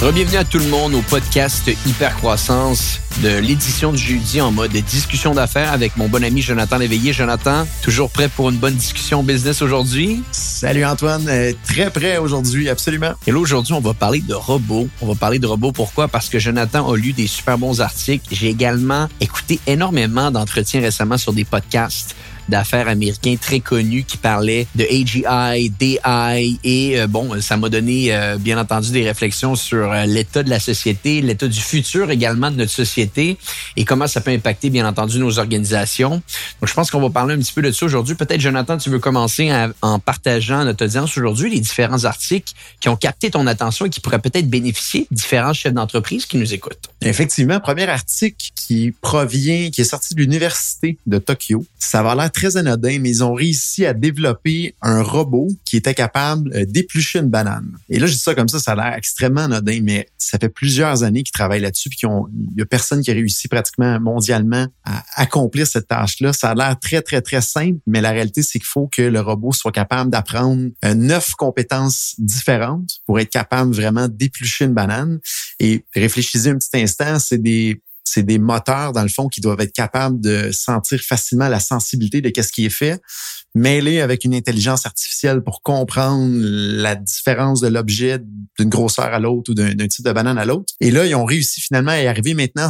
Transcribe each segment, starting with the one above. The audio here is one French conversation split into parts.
Bienvenue à tout le monde au podcast Hypercroissance de l'édition du jeudi en mode discussion d'affaires avec mon bon ami Jonathan Léveillé. Jonathan, toujours prêt pour une bonne discussion business aujourd'hui? Salut Antoine, très prêt aujourd'hui, absolument. Et là, aujourd'hui, on va parler de robots. Pourquoi? Parce que Jonathan a lu des super bons articles. J'ai également écouté énormément d'entretiens récemment sur des podcasts d'affaires américains très connus qui parlaient de AGI, DI et ça m'a donné bien entendu des réflexions sur l'état de la société, l'état du futur également de notre société et comment ça peut impacter bien entendu nos organisations. Donc je pense qu'on va parler un petit peu de ça aujourd'hui. Peut-être Jonathan, tu veux commencer en partageant à notre audience aujourd'hui les différents articles qui ont capté ton attention et qui pourraient peut-être bénéficier de différents chefs d'entreprise qui nous écoutent. Effectivement, premier article qui est sorti de l'université de Tokyo. Ça va l'air très anodin, mais ils ont réussi à développer un robot qui était capable d'éplucher une banane. Et là, je dis ça comme ça a l'air extrêmement anodin, mais ça fait plusieurs années qu'ils travaillent là-dessus puis il y a personne qui a réussi pratiquement mondialement à accomplir cette tâche-là. Ça a l'air très, très, très simple, mais la réalité, c'est qu'il faut que le robot soit capable d'apprendre 9 compétences différentes pour être capable vraiment d'éplucher une banane. Et réfléchissez un petit instant, c'est des moteurs, dans le fond, qui doivent être capables de sentir facilement la sensibilité de qu'est-ce qui est fait, mêlés avec une intelligence artificielle pour comprendre la différence de l'objet d'une grosseur à l'autre ou d'un type de banane à l'autre. Et là, ils ont réussi finalement à y arriver. Maintenant,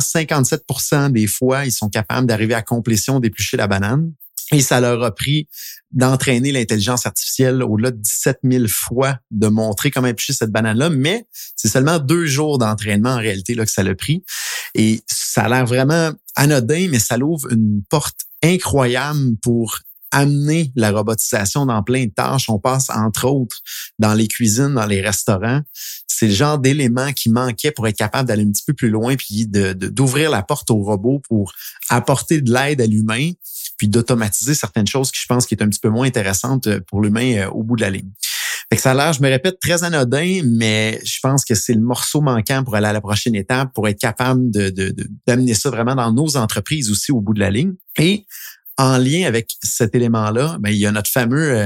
57% des fois, ils sont capables d'arriver à complétion d'éplucher la banane. Et ça leur a pris d'entraîner l'intelligence artificielle au-delà de 17 000 fois de montrer comment éplucher cette banane-là. Mais c'est seulement 2 jours d'entraînement en réalité là que ça l'a pris. Et ça a l'air vraiment anodin, mais ça l'ouvre une porte incroyable pour amener la robotisation dans plein de tâches. On passe, entre autres, dans les cuisines, dans les restaurants. C'est le genre d'élément qui manquait pour être capable d'aller un petit peu plus loin puis d'ouvrir la porte au robot pour apporter de l'aide à l'humain puis d'automatiser certaines choses qui, je pense, qui est un petit peu moins intéressante pour l'humain au bout de la ligne. Fait que ça a l'air, je me répète, très anodin, mais je pense que c'est le morceau manquant pour aller à la prochaine étape, pour être capable d'amener ça vraiment dans nos entreprises aussi au bout de la ligne. Et en lien avec cet élément-là, il y a notre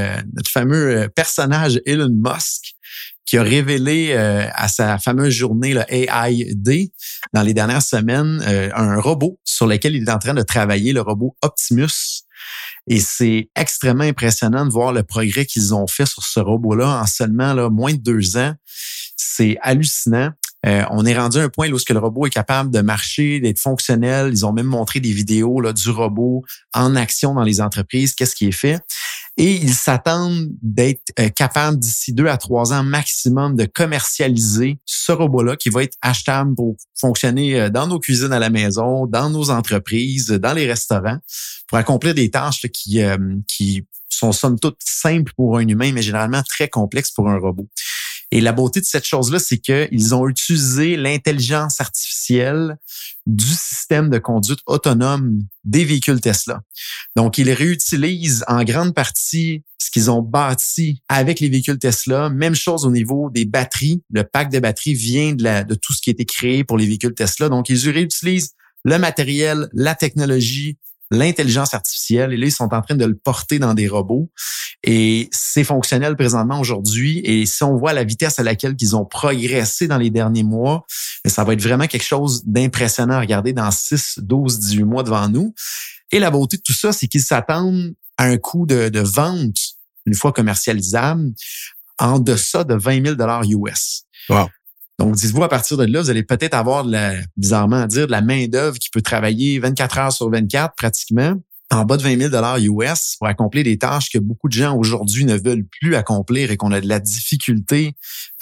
fameux personnage Elon Musk qui a révélé à sa fameuse journée le AI Day dans les dernières semaines un robot sur lequel il est en train de travailler, le robot Optimus. Et c'est extrêmement impressionnant de voir le progrès qu'ils ont fait sur ce robot-là en seulement moins de 2 ans. C'est hallucinant. On est rendu à un point là, où le robot est capable de marcher, d'être fonctionnel. Ils ont même montré des vidéos là, du robot en action dans les entreprises, qu'est-ce qui est fait. Et ils s'attendent d'être capables d'ici 2 à 3 ans maximum de commercialiser ce robot-là qui va être achetable pour fonctionner dans nos cuisines à la maison, dans nos entreprises, dans les restaurants, pour accomplir des tâches là, qui sont somme toute simples pour un humain, mais généralement très complexes pour un robot. Et la beauté de cette chose-là, c'est qu'ils ont utilisé l'intelligence artificielle du système de conduite autonome des véhicules Tesla. Donc, ils réutilisent en grande partie ce qu'ils ont bâti avec les véhicules Tesla. Même chose au niveau des batteries. Le pack de batteries vient de tout ce qui a été créé pour les véhicules Tesla. Donc, ils réutilisent le matériel, la technologie, l'intelligence artificielle. Et là, ils sont en train de le porter dans des robots. Et c'est fonctionnel présentement aujourd'hui. Et si on voit la vitesse à laquelle ils ont progressé dans les derniers mois, ça va être vraiment quelque chose d'impressionnant à regarder dans 6, 12, 18 mois devant nous. Et la beauté de tout ça, c'est qu'ils s'attendent à un coût de vente, une fois commercialisable, en deçà de 20 000 US. Wow. Donc, dites-vous, à partir de là, vous allez peut-être avoir, bizarrement à dire, de la main-d'œuvre qui peut travailler 24 heures sur 24 pratiquement, en bas de 20 000 US pour accomplir des tâches que beaucoup de gens aujourd'hui ne veulent plus accomplir et qu'on a de la difficulté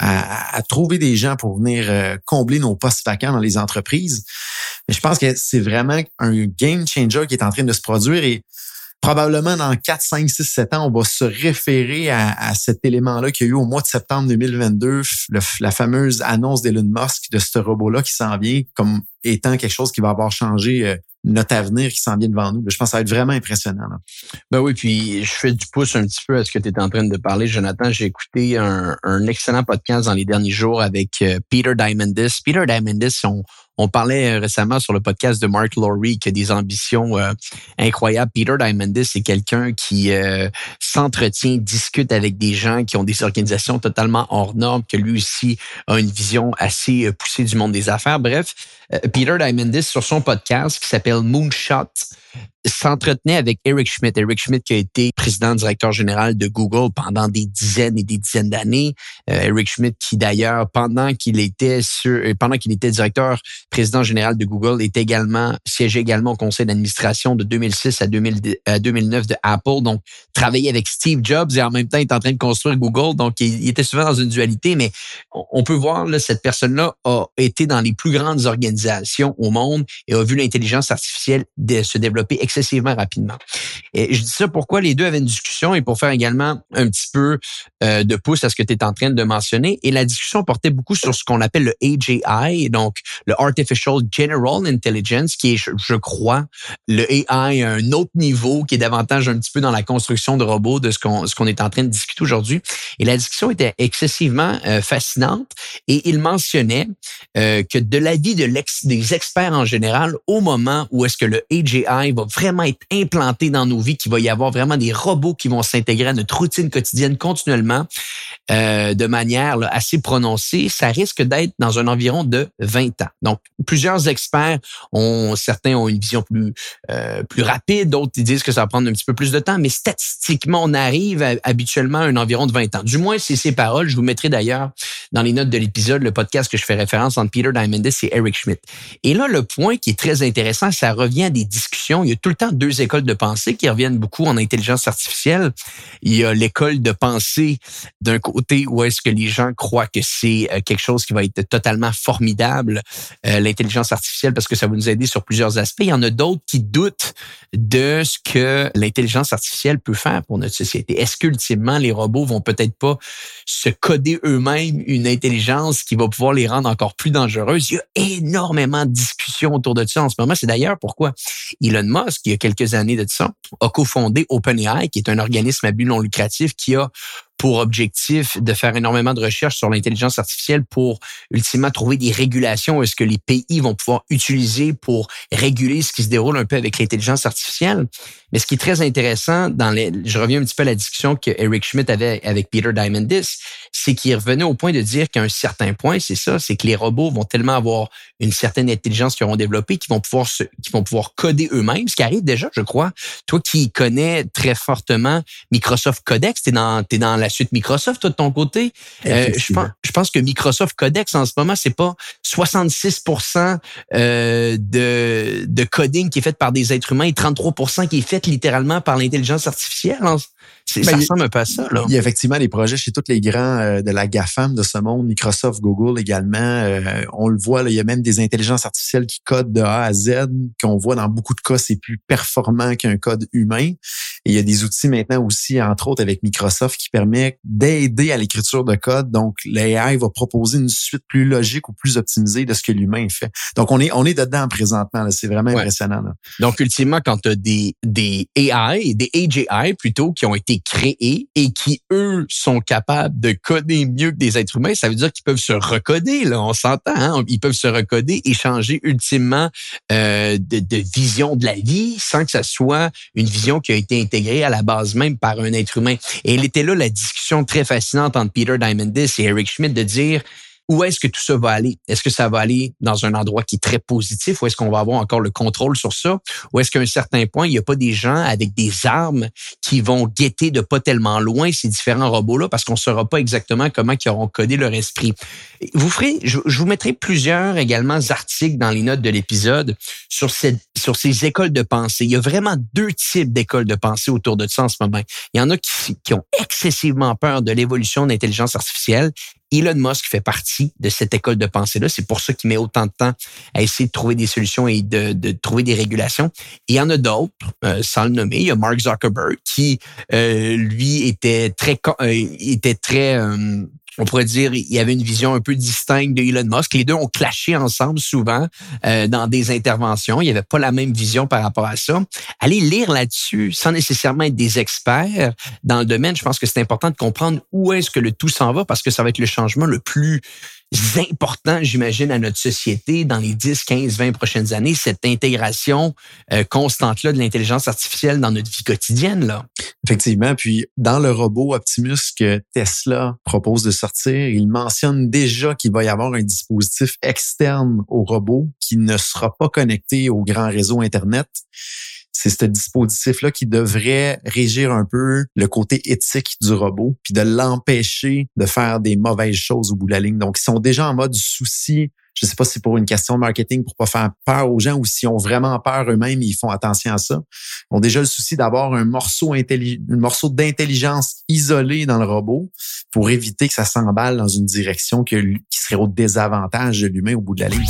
à trouver des gens pour venir combler nos postes vacants dans les entreprises. Mais je pense que c'est vraiment un game changer qui est en train de se produire et probablement dans 4, 5, 6, 7 ans, on va se référer à cet élément-là qu'il y a eu au mois de septembre 2022, la fameuse annonce d'Elon Musk de ce robot-là qui s'en vient comme étant quelque chose qui va avoir changé notre avenir qui s'en vient devant nous. Je pense que ça va être vraiment impressionnant. Là. Ben oui, puis je fais du pouce un petit peu à ce que tu es en train de parler, Jonathan. J'ai écouté un excellent podcast dans les derniers jours avec Peter Diamandis. Peter Diamandis, on parlait récemment sur le podcast de Mark Lowry qui a des ambitions incroyables. Peter Diamandis, c'est quelqu'un qui s'entretient, discute avec des gens qui ont des organisations totalement hors normes, que lui aussi a une vision assez poussée du monde des affaires. Bref, Peter Diamandis, sur son podcast qui s'appelle Moonshot, s'entretenait avec Eric Schmidt. Eric Schmidt qui a été président directeur général de Google pendant des dizaines et des dizaines d'années. Eric Schmidt qui d'ailleurs, pendant qu'il était directeur président général de Google, siégeait également au conseil d'administration de 2006 à 2009 de Apple. Donc, travaillait avec Steve Jobs et en même temps, il est en train de construire Google. Donc, il était souvent dans une dualité, mais on peut voir, là, cette personne-là a été dans les plus grandes organisations au monde et a vu l'intelligence artificielle se développer excessivement rapidement. Et je dis ça pourquoi les deux avaient une discussion et pour faire également un petit peu de pouce à ce que tu es en train de mentionner. Et la discussion portait beaucoup sur ce qu'on appelle le AGI, donc le Artificial General Intelligence, qui est, je crois, le AI à un autre niveau, qui est davantage un petit peu dans la construction de robots de ce qu'on est en train de discuter aujourd'hui. Et la discussion était excessivement fascinante et il mentionnait que de l'avis des experts en général, au moment où est-ce que le AGI va vraiment être implanté dans nos vies, qu'il va y avoir vraiment des robots qui vont s'intégrer à notre routine quotidienne continuellement de manière là, assez prononcée, ça risque d'être dans un environ de 20 ans. Donc, plusieurs experts certains ont une vision plus rapide, d'autres ils disent que ça va prendre un petit peu plus de temps, mais statistiquement, on arrive habituellement à un environ de 20 ans. Du moins, c'est ces paroles. Je vous mettrai d'ailleurs dans les notes de l'épisode le podcast que je fais référence entre Peter Diamandis et Eric Schmidt. Et là, le point qui est très intéressant, ça revient à des discussions. Il y a tout le temps deux écoles de pensée qui reviennent beaucoup en intelligence artificielle. Il y a l'école de pensée d'un côté où est-ce que les gens croient que c'est quelque chose qui va être totalement formidable, l'intelligence artificielle, parce que ça va nous aider sur plusieurs aspects. Il y en a d'autres qui doutent de ce que l'intelligence artificielle peut faire pour notre société. Est-ce qu'ultimement, les robots vont peut-être pas se coder eux-mêmes une intelligence qui va pouvoir les rendre encore plus dangereuses? Il y a énormément de discussions autour de ça en ce moment. C'est d'ailleurs pourquoi Elon Musk, il y a quelques années de ça, a cofondé OpenAI, qui est un organisme à but non lucratif qui a pour objectif de faire énormément de recherches sur l'intelligence artificielle pour ultimement trouver des régulations. Est-ce que les pays vont pouvoir utiliser pour réguler ce qui se déroule un peu avec l'intelligence artificielle? Mais ce qui est très intéressant, je reviens un petit peu à la discussion que Eric Schmidt avait avec Peter Diamandis, c'est qu'il revenait au point de dire qu'à un certain point, c'est que les robots vont tellement avoir une certaine intelligence qu'ils auront développée qu'ils vont pouvoir coder eux-mêmes, ce qui arrive déjà, je crois. Toi qui connais très fortement Microsoft Codex, t'es dans la suite Microsoft, toi, de ton côté. Je pense que Microsoft Codex, en ce moment, c'est pas 66% de coding qui est fait par des êtres humains et 33% qui est fait littéralement par l'intelligence artificielle. Ça ressemble un peu à ça, là. Il y a effectivement des projets chez tous les grands de la GAFAM de ce monde, Microsoft, Google également. On le voit, là, il y a même des intelligences artificielles qui codent de A à Z, qu'on voit dans beaucoup de cas, c'est plus performant qu'un code humain. Et il y a des outils maintenant aussi, entre autres avec Microsoft, qui permet d'aider à l'écriture de code. Donc, l'AI va proposer une suite plus logique ou plus optimisée de ce que l'humain fait. Donc, on est dedans présentement. Là. C'est vraiment impressionnant. Là. Donc, ultimement, quand tu as des AI, des AGI plutôt, qui ont été créés et qui, eux, sont capables de coder mieux que des êtres humains, ça veut dire qu'ils peuvent se recoder. Là, on s'entend. Hein? Ils peuvent se recoder et changer ultimement de vision de la vie sans que ça soit une vision qui a été intégrée à la base même par un être humain. Et elle était là la discussion très fascinante entre Peter Diamandis et Eric Schmidt de dire où est-ce que tout ça va aller? Est-ce que ça va aller dans un endroit qui est très positif ou est-ce qu'on va avoir encore le contrôle sur ça? Ou est-ce qu'à un certain point, il n'y a pas des gens avec des armes qui vont guetter de pas tellement loin ces différents robots-là parce qu'on ne saura pas exactement comment ils auront codé leur esprit? Je vous mettrai plusieurs également articles dans les notes de l'épisode sur ces écoles de pensée. Il y a vraiment deux types d'écoles de pensée autour de ça en ce moment. Il y en a qui ont excessivement peur de l'évolution de l'intelligence artificielle. Elon Musk fait partie de cette école de pensée-là. C'est pour ça qu'il met autant de temps à essayer de trouver des solutions et de trouver des régulations. Et il y en a d'autres, sans le nommer. Il y a Mark Zuckerberg qui, lui, était très on pourrait dire, il y avait une vision un peu distincte de Elon Musk. Les deux ont clashé ensemble souvent dans des interventions. Il n'y avait pas la même vision par rapport à ça. Allez lire là-dessus sans nécessairement être des experts dans le domaine. Je pense que c'est important de comprendre où est-ce que le tout s'en va parce que ça va être le changement le plus important, j'imagine, à notre société dans les 10, 15, 20 prochaines années, cette intégration constante-là de l'intelligence artificielle dans notre vie quotidienne, là. Effectivement. Puis, dans le robot Optimus que Tesla propose de sortir, il mentionne déjà qu'il va y avoir un dispositif externe au robot qui ne sera pas connecté au grand réseau Internet. C'est ce dispositif-là qui devrait régir un peu le côté éthique du robot, puis de l'empêcher de faire des mauvaises choses au bout de la ligne. Donc, ils sont déjà en mode souci. Je ne sais pas si c'est pour une question de marketing, pour pas faire peur aux gens, ou s'ils ont vraiment peur eux-mêmes, ils font attention à ça. Ils ont déjà le souci d'avoir un morceau d'intelligence isolé dans le robot pour éviter que ça s'emballe dans une direction qui serait au désavantage de l'humain au bout de la ligne.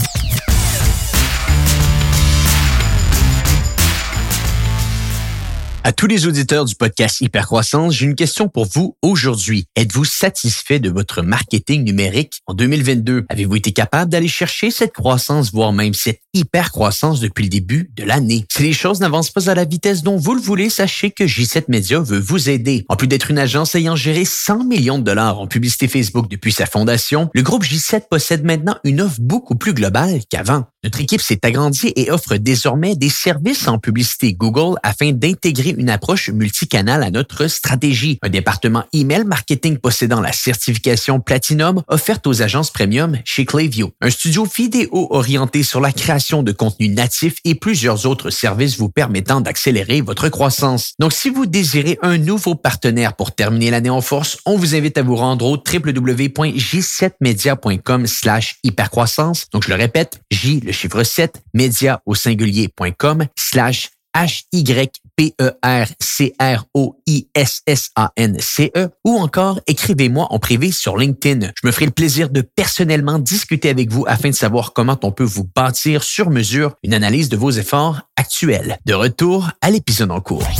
À tous les auditeurs du podcast Hypercroissance, j'ai une question pour vous aujourd'hui. Êtes-vous satisfait de votre marketing numérique en 2022? Avez-vous été capable d'aller chercher cette croissance, voire même cette hypercroissance depuis le début de l'année? Si les choses n'avancent pas à la vitesse dont vous le voulez, sachez que J7 Media veut vous aider. En plus d'être une agence ayant géré 100 millions de dollars en publicité Facebook depuis sa fondation, le groupe J7 possède maintenant une offre beaucoup plus globale qu'avant. Notre équipe s'est agrandie et offre désormais des services en publicité Google afin d'intégrer une approche multicanale à notre stratégie. Un département email marketing possédant la certification Platinum offerte aux agences premium chez Klaviyo. Un studio vidéo orienté sur la création de contenu natif et plusieurs autres services vous permettant d'accélérer votre croissance. Donc, si vous désirez un nouveau partenaire pour terminer l'année en force, on vous invite à vous rendre au www.j7media.com/hypercroissance. Donc, je le répète, J, le chiffre 7, média au singulier.com/HYPERCROISSANCE ou encore écrivez-moi en privé sur LinkedIn. Je me ferai le plaisir de personnellement discuter avec vous afin de savoir comment on peut vous bâtir sur mesure une analyse de vos efforts actuels. De retour à l'épisode en cours.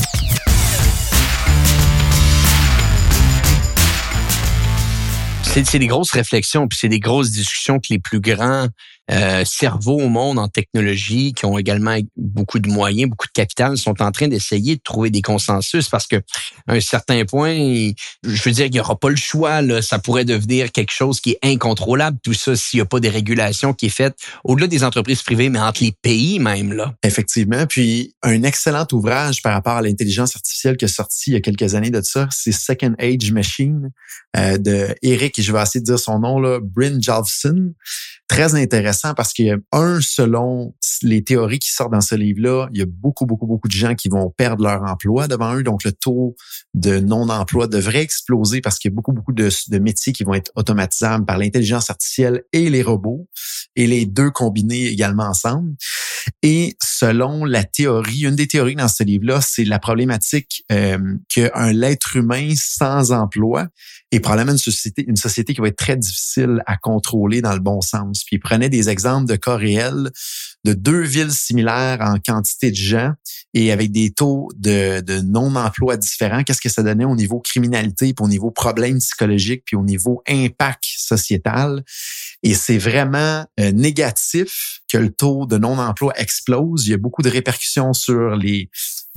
C'est des grosses réflexions, puis c'est des grosses discussions que les plus grands cerveaux au monde en technologie, qui ont également beaucoup de moyens, beaucoup de capital, sont en train d'essayer de trouver des consensus parce que à un certain point, je veux dire, il n'y aura pas le choix, là, ça pourrait devenir quelque chose qui est incontrôlable, tout ça, s'il n'y a pas des régulations qui est faite au-delà des entreprises privées, mais entre les pays même, là. Effectivement. Puis, un excellent ouvrage par rapport à l'intelligence artificielle qui est sorti il y a quelques années de ça, c'est Second Age Machine de Eric, et je vais essayer de dire son nom, là, Brynjolfsson. Très intéressant parce qu'il y a selon les théories qui sortent dans ce livre-là, il y a beaucoup de gens qui vont perdre leur emploi devant eux. Donc, le taux de non-emploi devrait exploser parce qu'il y a beaucoup de métiers qui vont être automatisables par l'intelligence artificielle et les robots, et les deux combinés également ensemble. Et selon la théorie, une des théories dans ce livre-là, c'est la problématique qu'un l'être humain sans emploi est probablement une société qui va être très difficile à contrôler dans le bon sens. Puis il prenait des exemples de cas réels de deux villes similaires en quantité de gens et avec des taux de non-emploi différents. Qu'est-ce que ça donnait au niveau criminalité, puis au niveau problèmes psychologiques, puis au niveau impact sociétal. Et c'est vraiment négatif que le taux de non-emploi explose. Il y a beaucoup de répercussions sur les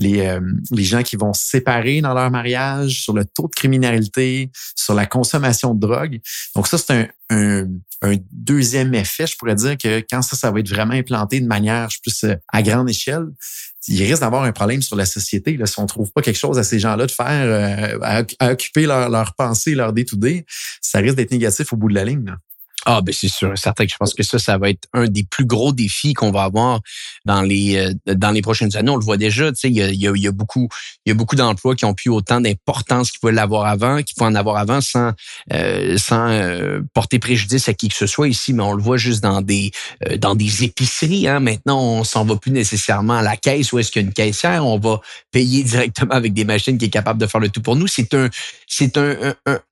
gens qui vont se séparer dans leur mariage, sur le taux de criminalité, sur la consommation de drogue. Donc ça, c'est un deuxième effet, je pourrais dire, que quand ça va être vraiment implanté de manière plus à grande échelle, il risque d'avoir un problème sur la société. Là, si on ne trouve pas quelque chose à ces gens-là de faire, à occuper leur pensée, leur day-to-day, ça risque d'être négatif au bout de la ligne, là. Ah, ben c'est sûr, certain que je pense que ça va être un des plus gros défis qu'on va avoir dans les prochaines années. On le voit déjà, tu sais, il y a beaucoup d'emplois qui ont plus autant d'importance qu'ils pouvaient l'avoir avant, qu'ils pouvaient en avoir avant sans porter préjudice à qui que ce soit ici, mais on le voit juste dans des épiceries, hein. Maintenant, on s'en va plus nécessairement à la caisse où est-ce qu'il y a une caissière, on va payer directement avec des machines qui est capable de faire le tout pour nous. C'est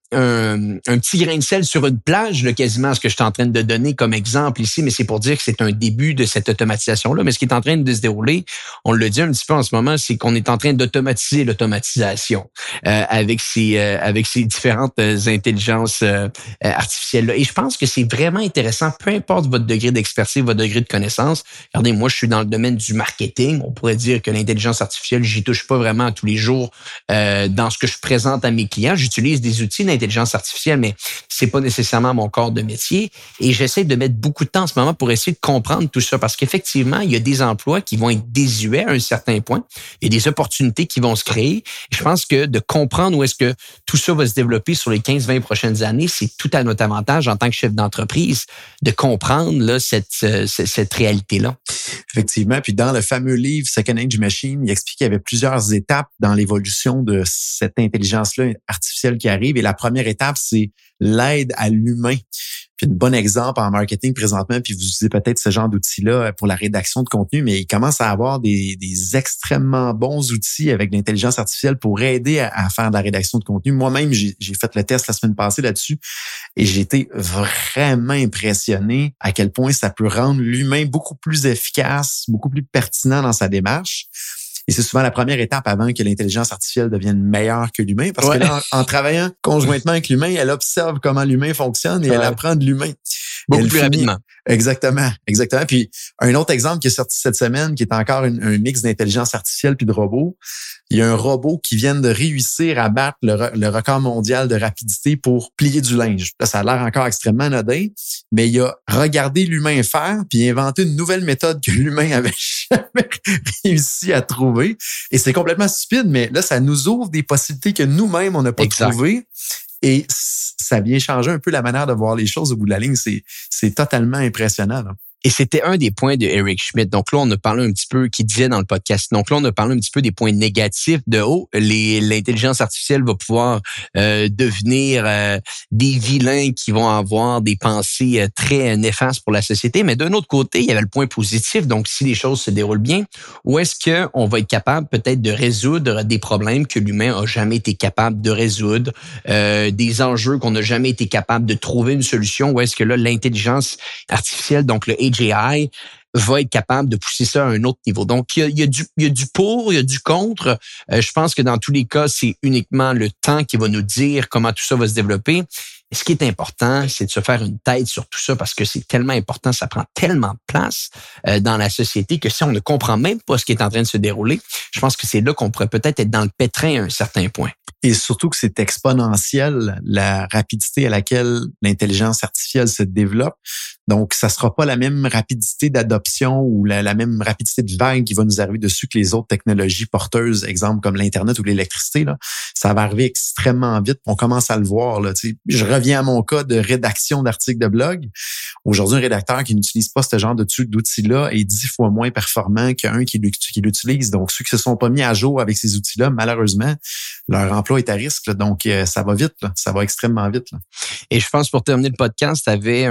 un petit grain de sel sur une plage, là, quasiment ce que je suis en train de donner comme exemple ici, mais c'est pour dire que c'est un début de cette automatisation-là. Mais ce qui est en train de se dérouler, on le dit un petit peu en ce moment, c'est qu'on est en train d'automatiser l'automatisation avec ces différentes intelligences artificielles-là. Et je pense que c'est vraiment intéressant, peu importe votre degré d'expertise, votre degré de connaissance. Regardez, moi, je suis dans le domaine du marketing. On pourrait dire que l'intelligence artificielle, j'y touche pas vraiment tous les jours dans ce que je présente à mes clients. J'utilise des outils d'intelligence artificielle, mais c'est pas nécessairement mon corps de métier. Et j'essaie de mettre beaucoup de temps en ce moment pour essayer de comprendre tout ça, parce qu'effectivement, il y a des emplois qui vont être désuets à un certain point. Il y a des opportunités qui vont se créer. Et je pense que de comprendre où est-ce que tout ça va se développer sur les 15-20 prochaines années, c'est tout à notre avantage en tant que chef d'entreprise de comprendre là, cette réalité-là. Effectivement. Puis dans le fameux livre Second Age Machine, il explique qu'il y avait plusieurs étapes dans l'évolution de cette intelligence-là artificielle qui arrive. Et la première étape, c'est l'aide à l'humain. Puis un bon exemple en marketing présentement, puis vous utilisez peut-être ce genre d'outils-là pour la rédaction de contenu, mais il commence à avoir des extrêmement bons outils avec l'intelligence artificielle pour aider à faire de la rédaction de contenu. Moi-même, j'ai fait le test la semaine passée là-dessus et j'ai été vraiment impressionné à quel point ça peut rendre l'humain beaucoup plus efficace, beaucoup plus pertinent dans sa démarche. Et c'est souvent la première étape avant que l'intelligence artificielle devienne meilleure que l'humain. Parce que là, en travaillant conjointement avec l'humain, elle observe comment l'humain fonctionne et elle apprend de l'humain. Beaucoup plus rapidement. Exactement. Puis, un autre exemple qui est sorti cette semaine, qui est encore un mix d'intelligence artificielle puis de robots. Il y a un robot qui vient de réussir à battre le record mondial de rapidité pour plier du linge. Là, ça a l'air encore extrêmement anodin, mais il a regardé l'humain faire puis inventé une nouvelle méthode que l'humain avait jamais réussi à trouver. Et c'est complètement stupide, mais là, ça nous ouvre des possibilités que nous-mêmes, on n'a pas trouvées. Et ça vient changer un peu la manière de voir les choses au bout de la ligne. C'est totalement impressionnant, là. Et c'était un des points de Eric Schmidt. Donc là, on a parlé un petit peu, qui disait dans le podcast. Donc là, on a parlé un petit peu des points négatifs de l'intelligence artificielle va pouvoir devenir des vilains qui vont avoir des pensées très néfastes pour la société. Mais d'un autre côté, il y avait le point positif. Donc, si les choses se déroulent bien, où est-ce que on va être capable peut-être de résoudre des problèmes que l'humain a jamais été capable de résoudre, des enjeux qu'on n'a jamais été capable de trouver une solution. Où est-ce que là, l'intelligence artificielle, donc le AGI, va être capable de pousser ça à un autre niveau. Donc, il y a du pour, il y a du contre. Je pense que dans tous les cas, c'est uniquement le temps qui va nous dire comment tout ça va se développer. Et ce qui est important, c'est de se faire une tête sur tout ça parce que c'est tellement important, ça prend tellement de place dans la société que si on ne comprend même pas ce qui est en train de se dérouler, je pense que c'est là qu'on pourrait peut-être être dans le pétrin à un certain point. Et surtout que c'est exponentiel, la rapidité à laquelle l'intelligence artificielle se développe. Donc, ça sera pas la même rapidité d'adoption ou la même rapidité de vague qui va nous arriver dessus que les autres technologies porteuses, exemple comme l'Internet ou l'électricité. Là. Ça va arriver extrêmement vite. On commence à le voir. Là, je reviens à mon cas de rédaction d'articles de blog. Aujourd'hui, un rédacteur qui n'utilise pas ce genre d'outils-là est 10 fois moins performant qu'un qui l'utilise. Donc, ceux qui se sont pas mis à jour avec ces outils-là, malheureusement, leur emploi est à risque. Là. Donc, ça va vite. Là. Ça va extrêmement vite. Là. Et je pense, pour terminer le podcast, tu avais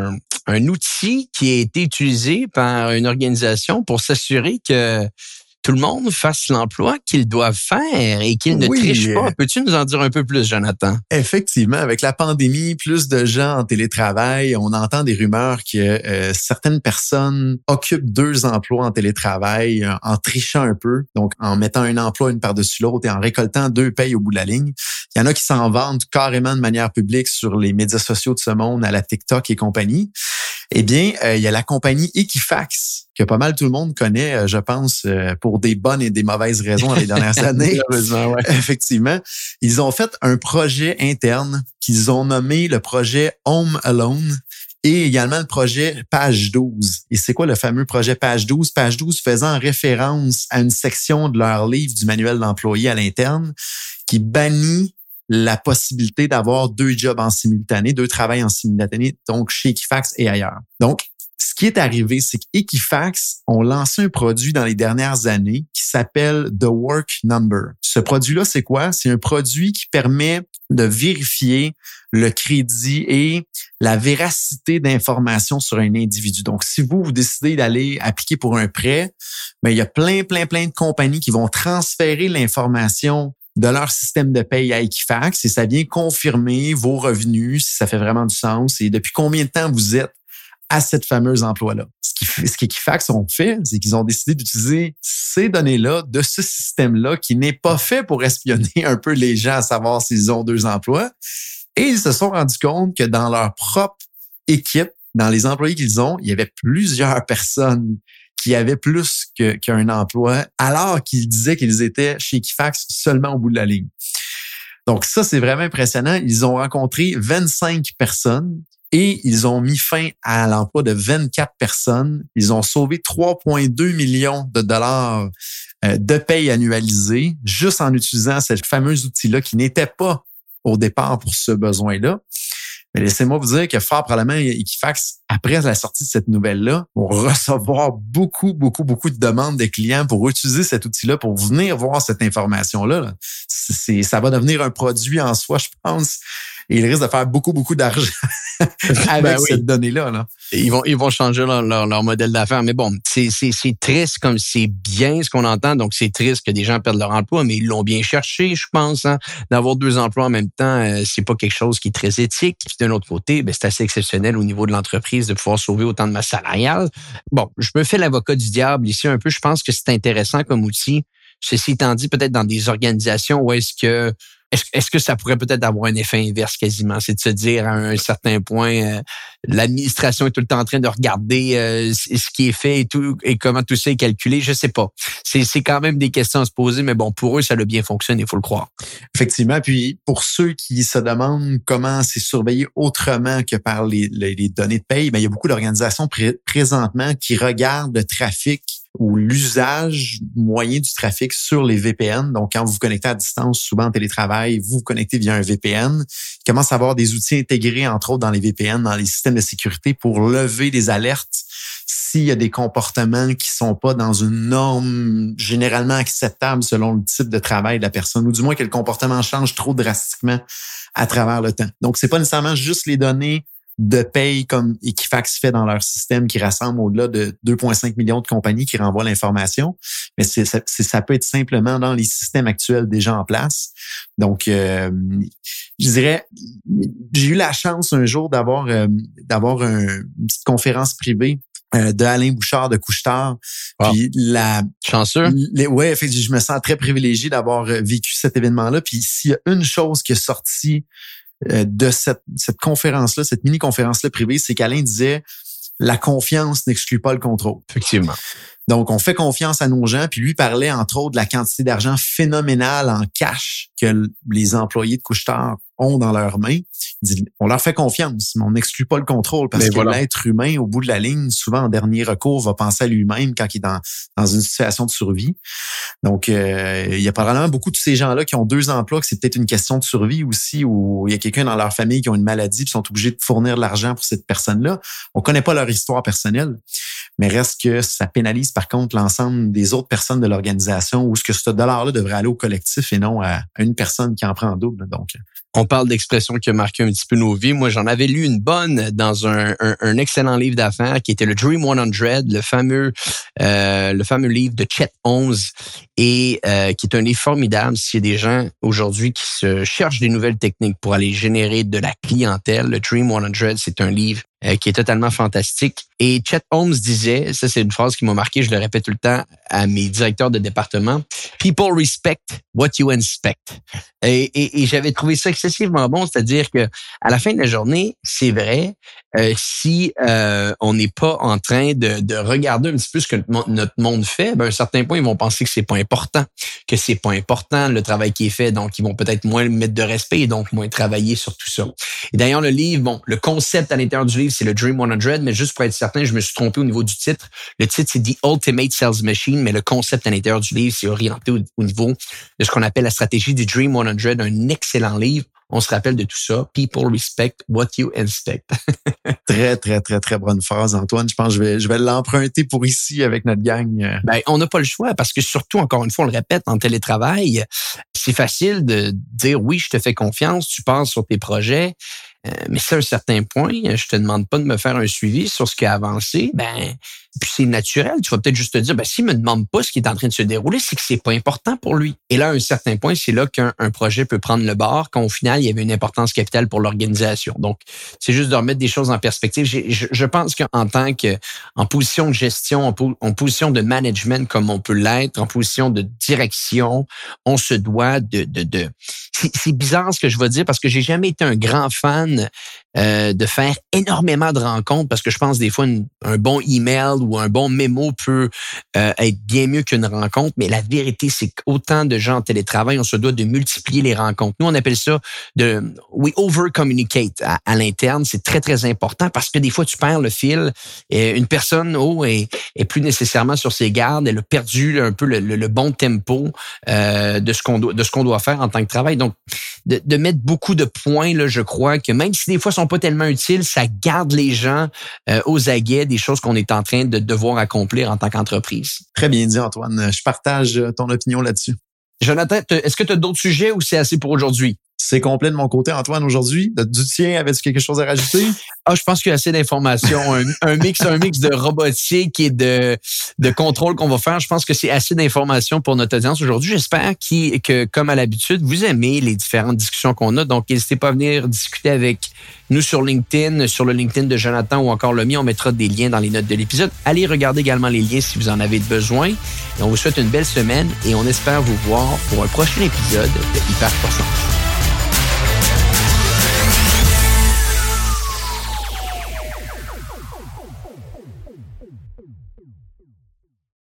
un outil qui a été utilisé par une organisation pour s'assurer que tout le monde fasse l'emploi qu'ils doivent faire et qu'ils ne trichent pas. Peux-tu nous en dire un peu plus, Jonathan? Effectivement, avec la pandémie, plus de gens en télétravail, on entend des rumeurs que certaines personnes occupent 2 emplois en télétravail en trichant un peu, donc en mettant un emploi une par-dessus l'autre et en récoltant 2 payes au bout de la ligne. Il y en a qui s'en vantent carrément de manière publique sur les médias sociaux de ce monde, à la TikTok et compagnie. Eh bien, il y a la compagnie Equifax, que pas mal tout le monde connaît, je pense, pour des bonnes et des mauvaises raisons les dernières années. Ouais. Effectivement. Ils ont fait un projet interne qu'ils ont nommé le projet Home Alone et également le projet Page 12. Et c'est quoi le fameux projet Page 12? Page 12 faisant référence à une section de leur livre du manuel d'employé à l'interne qui bannit la possibilité d'avoir 2 jobs en simultané, 2 travails en simultané, donc chez Equifax et ailleurs. Donc, ce qui est arrivé, c'est qu'Equifax ont lancé un produit dans les dernières années qui s'appelle The Work Number. Ce produit-là, c'est quoi? C'est un produit qui permet de vérifier le crédit et la véracité d'informations sur un individu. Donc, si vous décidez d'aller appliquer pour un prêt, il y a plein de compagnies qui vont transférer l'information de leur système de paye à Equifax et ça vient confirmer vos revenus, si ça fait vraiment du sens et depuis combien de temps vous êtes à cette fameuse emploi-là. Ce qu'Equifax ont fait, c'est qu'ils ont décidé d'utiliser ces données-là de ce système-là qui n'est pas fait pour espionner un peu les gens à savoir s'ils ont 2 emplois. Et ils se sont rendus compte que dans leur propre équipe, dans les employés qu'ils ont, il y avait plusieurs personnes qui avaient plus qu'un emploi, alors qu'ils disaient qu'ils étaient chez Equifax seulement au bout de la ligne. Donc ça, c'est vraiment impressionnant. Ils ont rencontré 25 personnes et ils ont mis fin à l'emploi de 24 personnes. Ils ont sauvé 3,2 millions de dollars de paye annualisée juste en utilisant ce fameux outil-là qui n'était pas au départ pour ce besoin-là. Mais laissez-moi vous dire que fort probablement, Equifax, après la sortie de cette nouvelle-là, vont recevoir beaucoup de demandes des clients pour utiliser cet outil-là, pour venir voir cette information-là. Ça va devenir un produit en soi, je pense. Et ils risquent de faire beaucoup d'argent avec cette donnée-là. Là. Ils vont changer leur modèle d'affaires. Mais bon, c'est triste comme c'est bien ce qu'on entend. Donc, c'est triste que des gens perdent leur emploi, mais ils l'ont bien cherché, je pense. Hein. D'avoir 2 emplois en même temps, c'est pas quelque chose qui est très éthique. Puis d'un autre côté, c'est assez exceptionnel au niveau de l'entreprise de pouvoir sauver autant de masse salariale. Bon, je me fais l'avocat du diable ici un peu. Je pense que c'est intéressant comme outil. Ceci étant dit, peut-être dans des organisations où est-ce que ça pourrait peut-être avoir un effet inverse quasiment? C'est de se dire à un certain point, l'administration est tout le temps en train de regarder ce qui est fait et comment tout ça est calculé. Je sais pas. C'est quand même des questions à se poser, mais bon, pour eux, ça a bien fonctionné, il faut le croire. Effectivement. Puis pour ceux qui se demandent comment c'est surveillé autrement que par les données de paye, il y a beaucoup d'organisations présentement qui regardent le trafic ou l'usage moyen du trafic sur les VPN. Donc, quand vous vous connectez à distance, souvent en télétravail, vous vous connectez via un VPN. Il commence à avoir des outils intégrés, entre autres, dans les VPN, dans les systèmes de sécurité pour lever des alertes s'il y a des comportements qui sont pas dans une norme généralement acceptable selon le type de travail de la personne, ou du moins que le comportement change trop drastiquement à travers le temps. Donc, c'est pas nécessairement juste les données de paye comme Equifax fait dans leur système qui rassemble au-delà de 2,5 millions de compagnies qui renvoient l'information. Mais ça peut être simplement dans les systèmes actuels déjà en place. Donc, je dirais, j'ai eu la chance un jour d'avoir une petite conférence privée de Alain Bouchard de Couche-Tard. Wow. Puis chanceux. Ouais, je me sens très privilégié d'avoir vécu cet événement-là. Puis s'il y a une chose qui est sortie de cette conférence-là, cette mini-conférence-là privée, c'est qu'Alain disait « La confiance n'exclut pas le contrôle ». Effectivement. Donc, on fait confiance à nos gens. Puis lui parlait, entre autres, de la quantité d'argent phénoménale en cash que les employés de Couche-Tard ont dans leurs mains. Il dit, on leur fait confiance, mais on n'exclut pas le contrôle parce que l'être humain, au bout de la ligne, souvent en dernier recours, va penser à lui-même quand il est dans une situation de survie. Donc, il y a probablement beaucoup de ces gens-là qui ont 2 emplois, que c'est peut-être une question de survie aussi, où il y a quelqu'un dans leur famille qui a une maladie et sont obligés de fournir de l'argent pour cette personne-là. On connaît pas leur histoire personnelle, mais reste que ça pénalise par contre l'ensemble des autres personnes de l'organisation où ce que ce dollar-là devrait aller au collectif et non à une personne qui en prend en double. Donc, on parle d'expressions qui ont marqué un petit peu nos vies. Moi, j'en avais lu une bonne dans un excellent livre d'affaires qui était le Dream 100, le fameux livre de Chet Holmes et qui est un livre formidable s'il y a des gens aujourd'hui qui se cherchent des nouvelles techniques pour aller générer de la clientèle. Le Dream 100, c'est un livre qui est totalement fantastique. Et Chet Holmes disait, ça c'est une phrase qui m'a marqué, je le répète tout le temps à mes directeurs de département, « People respect what you inspect ». Et j'avais trouvé ça excessivement bon, c'est-à-dire que à la fin de la journée, c'est vrai, si on n'est pas en train de regarder un petit peu ce que notre monde fait, à un certain point, ils vont penser que c'est pas important le travail qui est fait, donc ils vont peut-être moins mettre de respect et donc moins travailler sur tout ça. Et d'ailleurs, le livre, le concept à l'intérieur du livre, c'est le Dream 100, mais juste pour être certain, je me suis trompé au niveau du titre. Le titre, c'est The Ultimate Sales Machine, mais le concept à l'intérieur du livre, c'est orienté au niveau de ce qu'on appelle la stratégie du Dream 100, un excellent livre. On se rappelle de tout ça. People respect what you inspect. Très, très, très, très bonne phrase, Antoine. Je pense que je vais l'emprunter pour ici avec notre gang. On n'a pas le choix parce que surtout, encore une fois, on le répète, en télétravail, c'est facile de dire oui, je te fais confiance, tu penses sur tes projets. Mais c'est à un certain point, je te demande pas de me faire un suivi sur ce qui a avancé, puis c'est naturel. Tu vas peut-être juste te dire, s'il me demande pas ce qui est en train de se dérouler, c'est que c'est pas important pour lui. Et là, à un certain point, c'est là qu'un projet peut prendre le bord, quand au final, il y avait une importance capitale pour l'organisation. Donc, c'est juste de remettre des choses en perspective. Je pense qu'en tant en position de gestion, en position de management comme on peut l'être, en position de direction, on se doit de c'est bizarre ce que je vais dire parce que j'ai jamais été un grand fan de faire énormément de rencontres parce que je pense des fois un bon email ou un bon mémo peut être bien mieux qu'une rencontre, mais la vérité, c'est qu'autant de gens en télétravail, on se doit de multiplier les rencontres. Nous, on appelle ça we over-communicate à l'interne. C'est très, très important parce que des fois, tu perds le fil. Une personne est plus nécessairement sur ses gardes. Elle a perdu un peu le bon tempo de ce qu'on doit faire en tant que travail. Donc, de mettre beaucoup de points, là, je crois que même si des fois sont pas tellement utiles, ça garde les gens aux aguets des choses qu'on est en train de devoir accomplir en tant qu'entreprise. Très bien dit, Antoine. Je partage ton opinion là-dessus. Jonathan, est-ce que tu as d'autres sujets ou c'est assez pour aujourd'hui? C'est complet de mon côté, Antoine, aujourd'hui. Du tien, avais-tu quelque chose à rajouter? Je pense qu'il y a assez d'informations. Un mix de robotique et de contrôle qu'on va faire. Je pense que c'est assez d'informations pour notre audience aujourd'hui. J'espère que, comme à l'habitude, vous aimez les différentes discussions qu'on a. Donc, n'hésitez pas à venir discuter avec nous sur LinkedIn, sur le LinkedIn de Jonathan ou encore le mien. On mettra des liens dans les notes de l'épisode. Allez regarder également les liens si vous en avez besoin. Et on vous souhaite une belle semaine et on espère vous voir pour un prochain épisode de Hypercroissance.